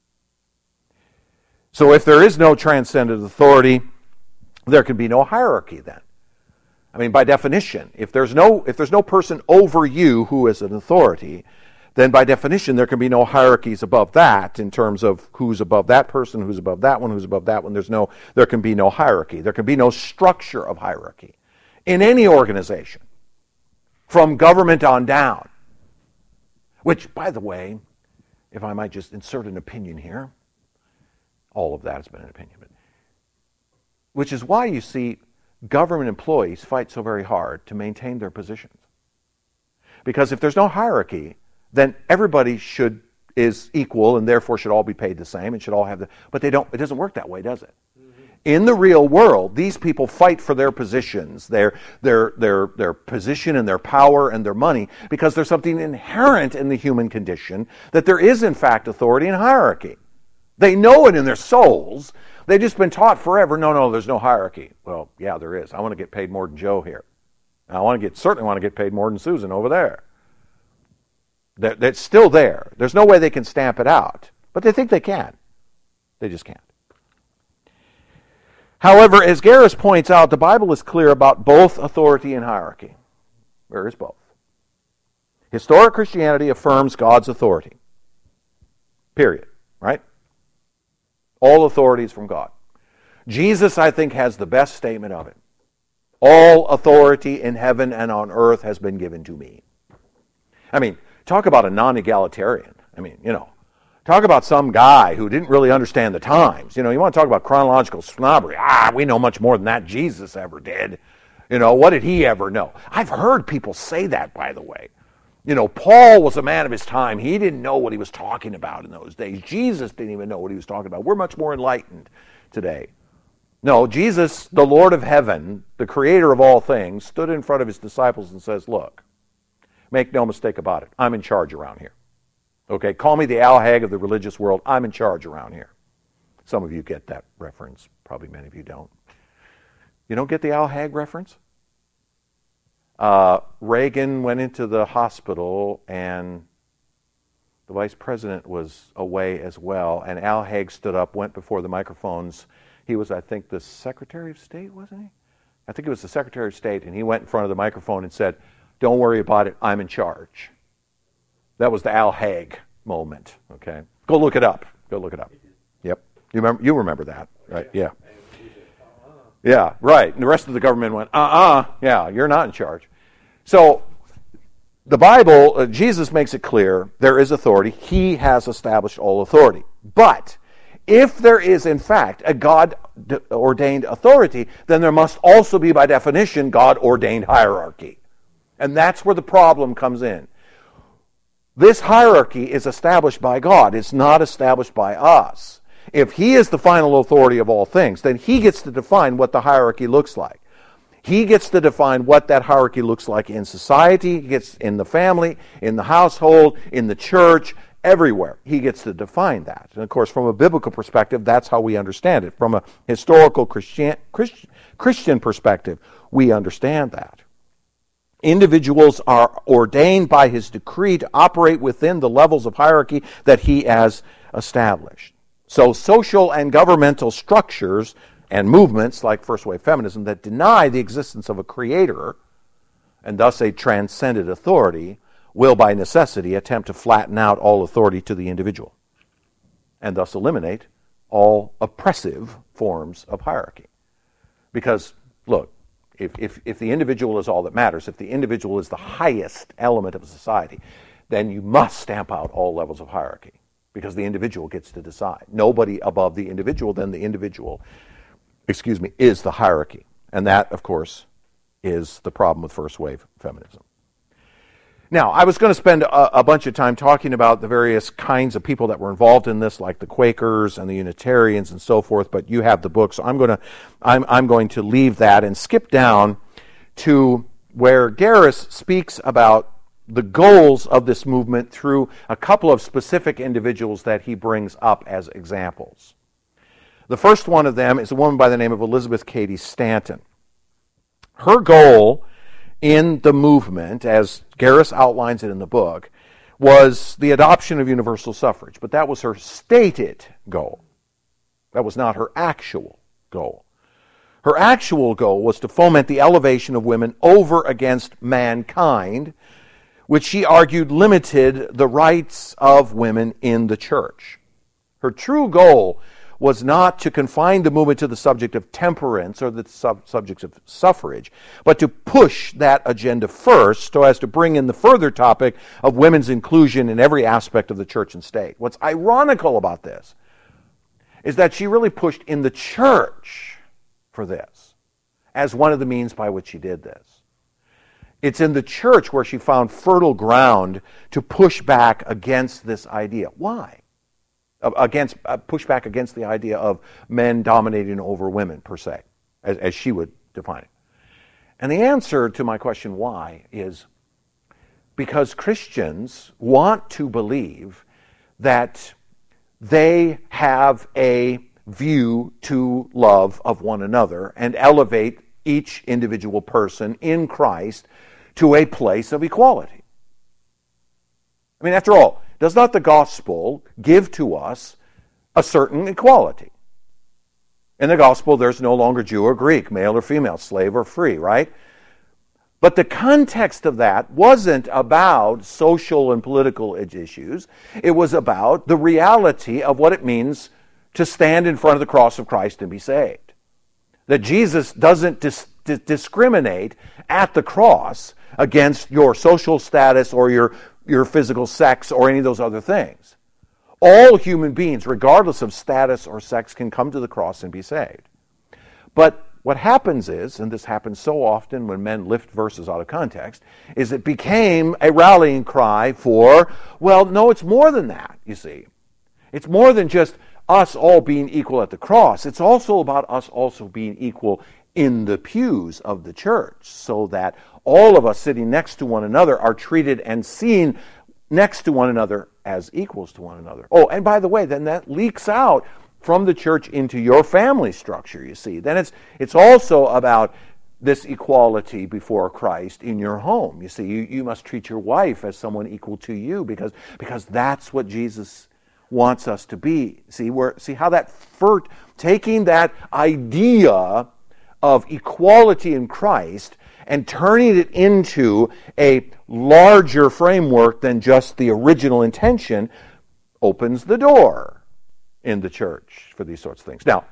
Speaker 1: So if there is no transcendent authority, there can be no hierarchy then. I mean, by definition, if there's no person over you who is an authority, then by definition there can be no hierarchies above that in terms of who's above that person, who's above that one, who's above that one. There can be no hierarchy. There can be no structure of hierarchy in any organization, from government on down. Which, by the way, if I might just insert an opinion here, all of that has been an opinion, but which is why you see government employees fight so very hard to maintain their positions. Because if there's no hierarchy, then everybody is equal and therefore should all be paid the same and should all have but it doesn't work that way, does it? Mm-hmm. In the real world, these people fight for their positions, their position and their power and their money, because there's something inherent in the human condition that there is in fact authority and hierarchy. They know it in their souls. They've just been taught forever, no, there's no hierarchy. Well, yeah, there is. I want to get paid more than Joe here. Certainly want to get paid more than Susan over there. That's still there. There's no way they can stamp it out. But they think they can. They just can't. However, as Garris points out, the Bible is clear about both authority and hierarchy. There is both. Historic Christianity affirms God's authority. Period. Right? All authority is from God. Jesus, I think, has the best statement of it. All authority in heaven and on earth has been given to me. I mean, talk about a non-egalitarian. Talk about some guy who didn't really understand the times. You want to talk about chronological snobbery. We know much more than that Jesus ever did. What did he ever know? I've heard people say that, by the way. Paul was a man of his time. He didn't know what he was talking about in those days. Jesus didn't even know what he was talking about. We're much more enlightened today. No, Jesus, the Lord of heaven, the creator of all things, stood in front of his disciples and says, look, make no mistake about it. I'm in charge around here. Okay, call me the Al Haig of the religious world. I'm in charge around here. Some of you get that reference. Probably many of you don't. You don't get the Al Haig reference? Reagan went into the hospital and the vice president was away as well, and Al Haig stood up, went before the microphones. He was, I think, the Secretary of State, wasn't he? I think he was the Secretary of State, and he went in front of the microphone and said, don't worry about it, I'm in charge. That was the Al Haig moment, okay? Go look it up. Yep. You remember that, right? Yeah. Yeah, right. And the rest of the government went, yeah, you're not in charge. So the Bible, Jesus makes it clear there is authority. He has established all authority. But if there is, in fact, a God-ordained authority, then there must also be, by definition, God-ordained hierarchy. And that's where the problem comes in. This hierarchy is established by God. It's not established by us. If He is the final authority of all things, then He gets to define what the hierarchy looks like. He gets to define what that hierarchy looks like in society, He gets in the family, in the household, in the church, everywhere. He gets to define that. And of course, from a biblical perspective, that's how we understand it. From a historical Christian perspective, we understand that. Individuals are ordained by His decree to operate within the levels of hierarchy that He has established. So social and governmental structures and movements like first wave feminism that deny the existence of a creator and thus a transcendent authority will by necessity attempt to flatten out all authority to the individual and thus eliminate all oppressive forms of hierarchy. Because, look, if the individual is all that matters, if the individual is the highest element of society, then you must stamp out all levels of hierarchy because the individual gets to decide. Nobody above the individual, then the individual, is the hierarchy. And that, of course, is the problem with first wave feminism. Now, I was going to spend a bunch of time talking about the various kinds of people that were involved in this, like the Quakers and the Unitarians and so forth, but you have the book, so I'm going to leave that and skip down to where Garris speaks about the goals of this movement through a couple of specific individuals that he brings up as examples. The first one of them is a woman by the name of Elizabeth Cady Stanton. Her goal in the movement, as Garris outlines it in the book, was the adoption of universal suffrage. But that was her stated goal. That was not her actual goal. Her actual goal was to foment the elevation of women over against mankind which she argued limited the rights of women in the church. Her true goal was not to confine the movement to the subject of temperance or the subjects of suffrage, but to push that agenda first so as to bring in the further topic of women's inclusion in every aspect of the church and state. What's ironical about this is that she really pushed in the church for this as one of the means by which she did this. It's in the church where she found fertile ground to push back against this idea. Why? Push back against the idea of men dominating over women, per se, as she would define it. And the answer to my question, why, is because Christians want to believe that they have a view to love of one another and elevate each individual person in Christ to a place of equality. I mean, after all, does not the gospel give to us a certain equality? In the gospel, there's no longer Jew or Greek, male or female, slave or free, right? But the context of that wasn't about social and political issues. It was about the reality of what it means to stand in front of the cross of Christ and be saved. That Jesus doesn't discriminate at the cross against your social status or your physical sex or any of those other things. All human beings, regardless of status or sex, can come to the cross and be saved. But what happens is, and this happens so often when men lift verses out of context, is it became a rallying cry for, well, no, it's more than that, you see. It's more than just us all being equal at the cross. It's also about us also being equal in the pews of the church, so that all of us sitting next to one another are treated and seen next to one another as equals to one another. Oh, and by the way, then that leaks out from the church into your family structure, you see. Then it's also about this equality before Christ in your home. You see, you must treat your wife as someone equal to you because that's what Jesus wants us to be. See how that taking that idea of equality in Christ and turning it into a larger framework than just the original intention opens the door in the church for these sorts of things. Now,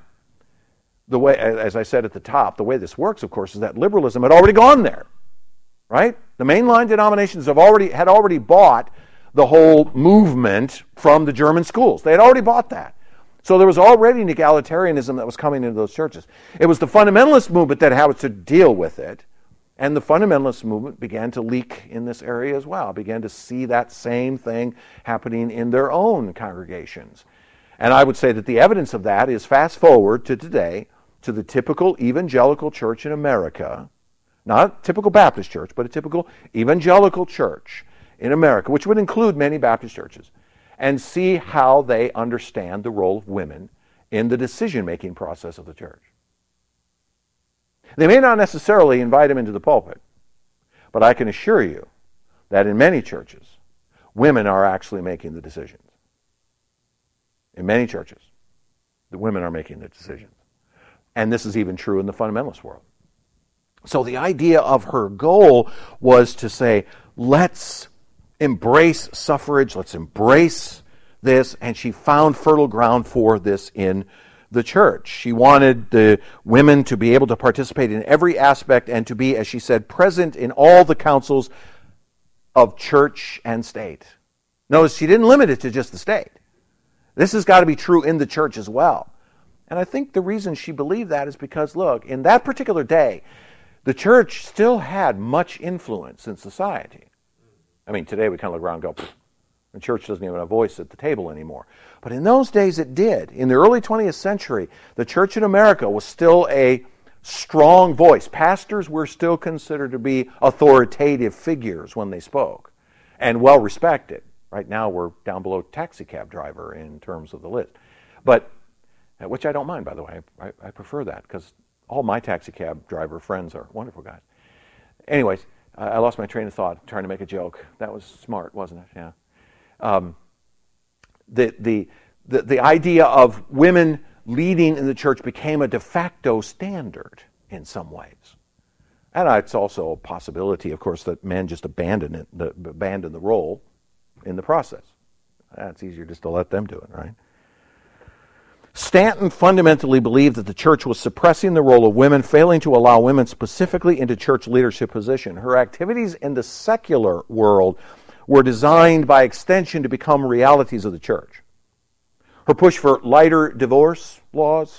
Speaker 1: the way, as I said at the top, the way this works, of course, is that liberalism had already gone there, right? The mainline denominations had already bought the whole movement from the German schools. They had already bought that. So there was already an egalitarianism that was coming into those churches. It was the fundamentalist movement that had to deal with it, and the fundamentalist movement began to leak in this area as well, began to see that same thing happening in their own congregations. And I would say that the evidence of that is fast forward to today, to the typical evangelical church in America, not a typical Baptist church, but a typical evangelical church in America, which would include many Baptist churches, and see how they understand the role of women in the decision-making process of the church. They may not necessarily invite them into the pulpit, but I can assure you that in many churches, women are actually making the decisions. In many churches, the women are making the decisions. And this is even true in the fundamentalist world. So the idea of her goal was to say, let's embrace suffrage, let's embrace this, and she found fertile ground for this in the church. She wanted the women to be able to participate in every aspect and to be, as she said, present in all the councils of church and state. Notice she didn't limit it to just the state. This has got to be true in the church as well. And I think the reason she believed that is because, look, in that particular day, the church still had much influence in society. I mean, today we kind of look around and go, the church doesn't even have a voice at the table anymore. But in those days it did. In the early 20th century, the church in America was still a strong voice. Pastors were still considered to be authoritative figures when they spoke and well respected. Right now we're down below taxi cab driver in terms of the list. But, which I don't mind, by the way. I prefer that because all my taxi cab driver friends are wonderful guys. Anyways, I lost my train of thought trying to make a joke. That was smart, wasn't it? Yeah. The idea of women leading in the church became a de facto standard in some ways. And it's also a possibility, of course, that men just abandon the role in the process. It's easier just to let them do it, right? Stanton fundamentally believed that the church was suppressing the role of women, failing to allow women specifically into church leadership position. Her activities in the secular world were designed by extension to become realities of the church. Her push for lighter divorce laws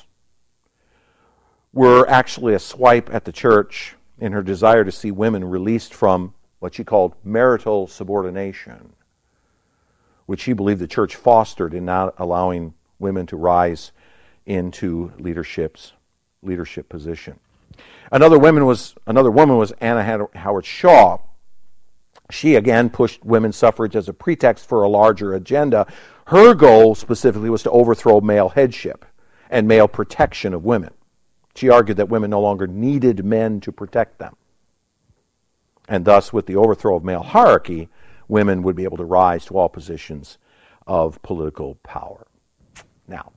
Speaker 1: were actually a swipe at the church in her desire to see women released from what she called marital subordination, which she believed the church fostered in not allowing women to rise into leadership position. Another woman was Anna Howard Shaw. She again pushed women's suffrage as a pretext for a larger agenda. Her goal specifically was to overthrow male headship and male protection of women. She argued that women no longer needed men to protect them. And thus, with the overthrow of male hierarchy, women would be able to rise to all positions of political power. Now,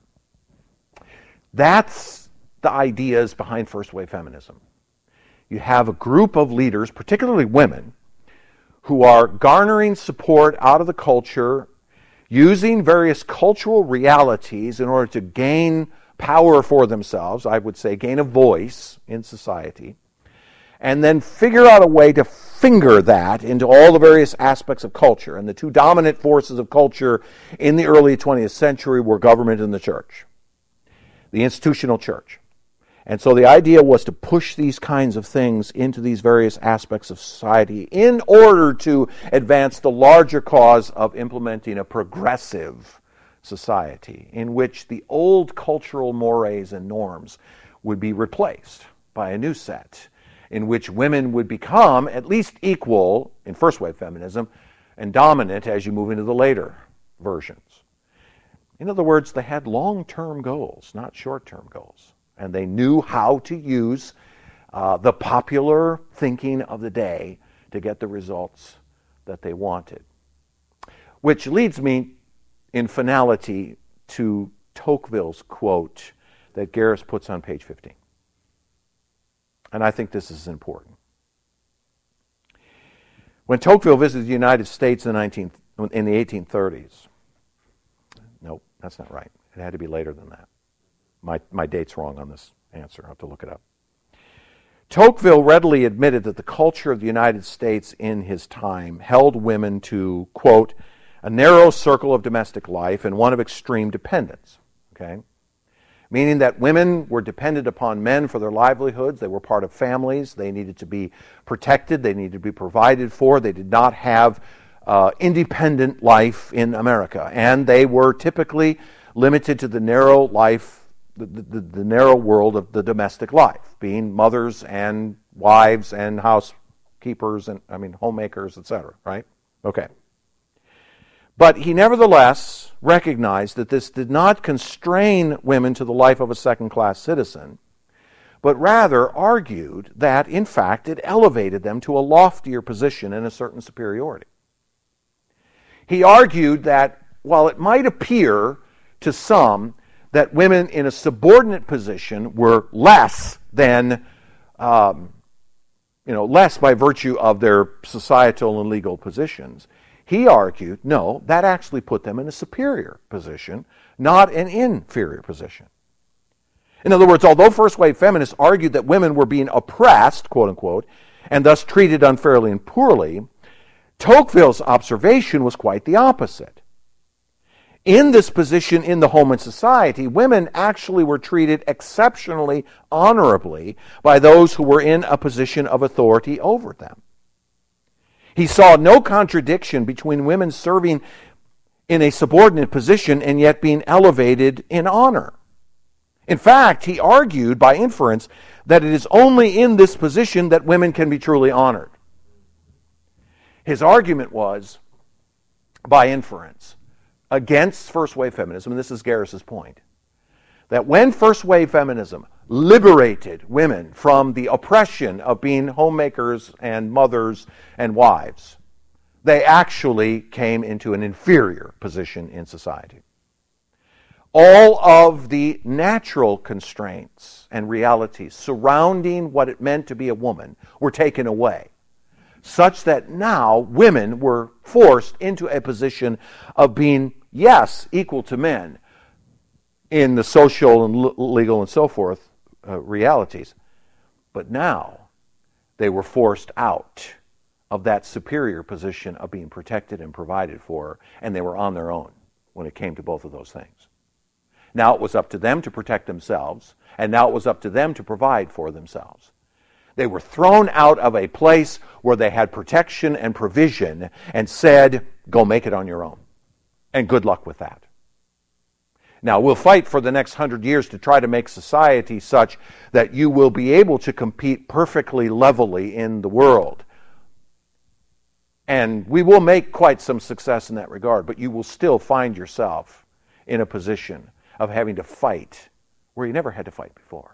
Speaker 1: that's the ideas behind first wave feminism. You have a group of leaders, particularly women, who are garnering support out of the culture, using various cultural realities in order to gain power for themselves, I would say gain a voice in society, and then figure out a way to finger that into all the various aspects of culture. And the two dominant forces of culture in the early 20th century were government and the church, the institutional church. And so the idea was to push these kinds of things into these various aspects of society in order to advance the larger cause of implementing a progressive society in which the old cultural mores and norms would be replaced by a new set, in which women would become at least equal in first wave feminism and dominant as you move into the later versions. In other words, they had long-term goals, not short-term goals. And they knew how to use the popular thinking of the day to get the results that they wanted. Which leads me, in finality, to Tocqueville's quote that Garris puts on page 15. And I think this is important. When Tocqueville visited the United States in the 1830s, nope, that's not right. It had to be later than that. My date's wrong on this answer. I'll have to look it up. Tocqueville readily admitted that the culture of the United States in his time held women to, quote, a narrow circle of domestic life and one of extreme dependence. Okay? Meaning that women were dependent upon men for their livelihoods. They were part of families. They needed to be protected. They needed to be provided for. They did not have independent life in America. And they were typically limited to the narrow life, the narrow world of the domestic life, being mothers and wives and housekeepers and, homemakers, etc., right? Okay. But he nevertheless recognized that this did not constrain women to the life of a second-class citizen, but rather argued that, in fact, it elevated them to a loftier position and a certain superiority. He argued that while it might appear to some that women in a subordinate position were less than, less by virtue of their societal and legal positions, he argued, no, that actually put them in a superior position, not an inferior position. In other words, although first-wave feminists argued that women were being oppressed, quote-unquote, and thus treated unfairly and poorly, Tocqueville's observation was quite the opposite. In this position in the home and society, women actually were treated exceptionally honorably by those who were in a position of authority over them. He saw no contradiction between women serving in a subordinate position and yet being elevated in honor. In fact, he argued by inference that it is only in this position that women can be truly honored. His argument was, by inference, against first-wave feminism, and this is Garris's point, that when first-wave feminism liberated women from the oppression of being homemakers and mothers and wives, they actually came into an inferior position in society. all of the natural constraints and realities surrounding what it meant to be a woman were taken away, such that now women were forced into a position of being, yes, equal to men in the social and legal and so forth realities, but now they were forced out of that superior position of being protected and provided for, and they were on their own when it came to both of those things. Now it was up to them to protect themselves, and now it was up to them to provide for themselves. They were thrown out of a place where they had protection and provision and said, go make it on your own. And good luck with that. Now, we'll fight for the next 100 years to try to make society such that you will be able to compete perfectly levelly in the world. And we will make quite some success in that regard, but you will still find yourself in a position of having to fight where you never had to fight before.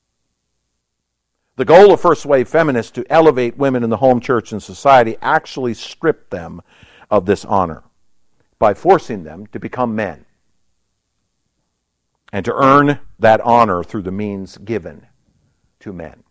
Speaker 1: The goal of first wave feminists to elevate women in the home, church, and society actually stripped them of this honor by forcing them to become men and to earn that honor through the means given to men.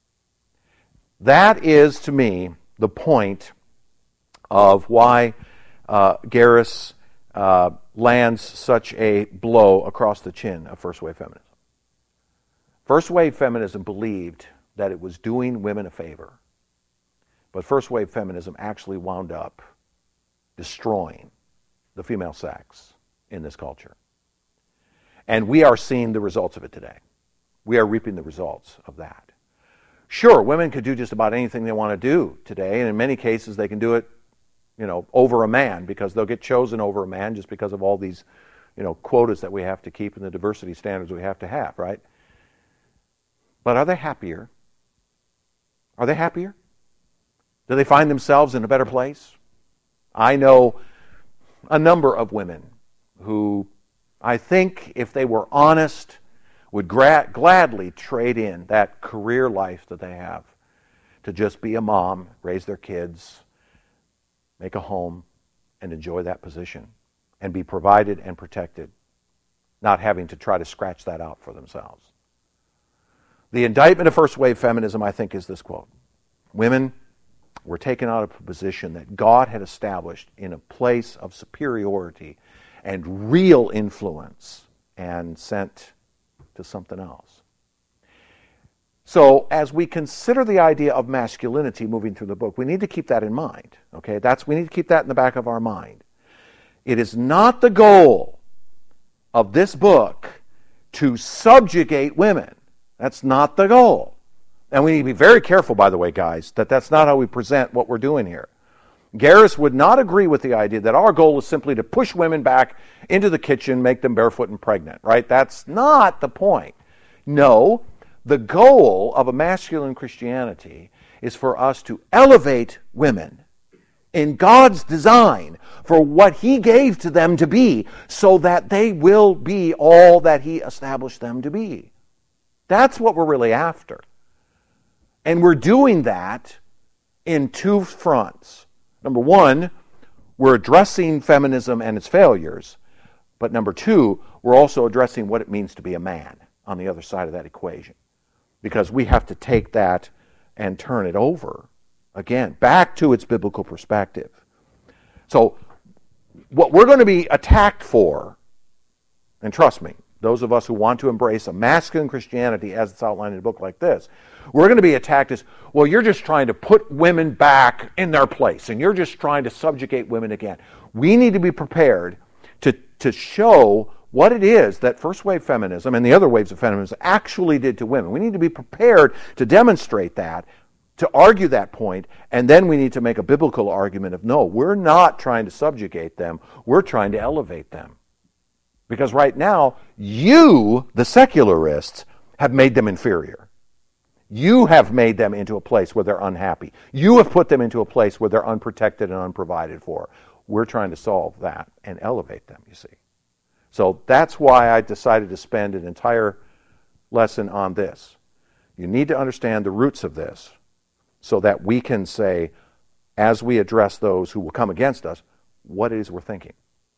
Speaker 1: That is, to me, the point of why Garris lands such a blow across the chin of first wave feminism. First wave feminism believed that it was doing women a favor, but first wave feminism actually wound up destroying the female sex in this culture. And we are seeing the results of it today. We are reaping the results of that. Sure, women could do just about anything they want to do today, and in many cases they can do it, over a man, because they'll get chosen over a man just because of all these, quotas that we have to keep and the diversity standards we have to have, right? But are they happier? Are they happier? Do they find themselves in a better place? I know a number of women who I think, if they were honest, would gladly trade in that career life that they have to just be a mom, raise their kids, make a home, and enjoy that position, and be provided and protected, not having to try to scratch that out for themselves. The indictment of first wave feminism, I think, is this quote: women were taken out of a position that God had established in a place of superiority and real influence and sent to something else. So as we consider the idea of masculinity moving through the book, we need to keep that in mind. Okay, we need to keep that in the back of our mind. It is not the goal of this book to subjugate women. That's not the goal. And we need to be very careful, by the way, guys, that that's not how we present what we're doing here. Garris would not agree with the idea that our goal is simply to push women back into the kitchen, make them barefoot and pregnant, right? That's not the point. No, the goal of a masculine Christianity is for us to elevate women in God's design for what He gave to them to be, so that they will be all that He established them to be. That's what we're really after. And we're doing that in two fronts. Number one, we're addressing feminism and its failures. But number two, we're also addressing what it means to be a man on the other side of that equation. Because we have to take that and turn it over, again, back to its biblical perspective. So, what we're going to be attacked for, and trust me, those of us who want to embrace a masculine Christianity as it's outlined in a book like this, we're going to be attacked as, well, you're just trying to put women back in their place, and you're just trying to subjugate women again. We need to be prepared to show what it is that first wave feminism and the other waves of feminism actually did to women. We need to be prepared to demonstrate that, to argue that point, and then we need to make a biblical argument of, no, we're not trying to subjugate them, we're trying to elevate them. Because right now, you, the secularists, have made them inferior. You have made them into a place where they're unhappy. You have put them into a place where they're unprotected and unprovided for. We're trying to solve that and elevate them, you see. So that's why I decided to spend an entire lesson on this. You need to understand the roots of this so that we can say, as we address those who will come against us, what it is we're thinking.